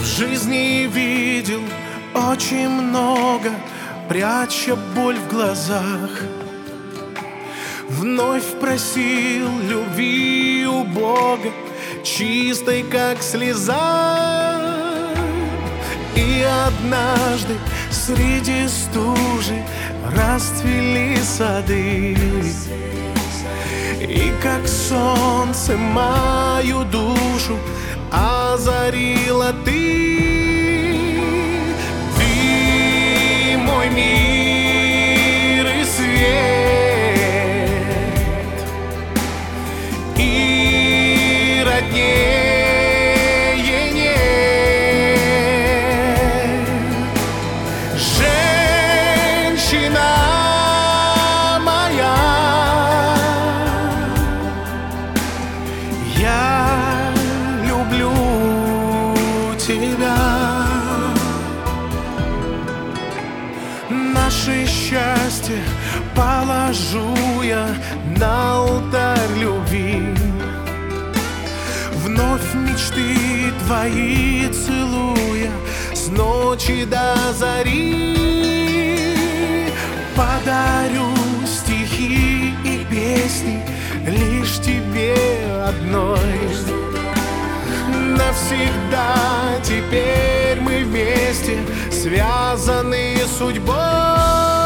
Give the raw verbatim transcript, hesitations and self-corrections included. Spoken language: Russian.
жизни видел очень много, пряча боль в глазах. Вновь просил любви у Бога, чистой, как слеза. И однажды среди стужи расцвели сады, и как солнце мою душу озарила ты. Ты мой мир и свет, и роднее нет. Женщина моя, я люблю тебя. Наше счастье положу я на алтарь любви. Вновь мечты твои целуя, с ночи до зари. Подарю стихи и песни лишь тебе одной. Навсегда теперь мы вместе, связаны судьбой.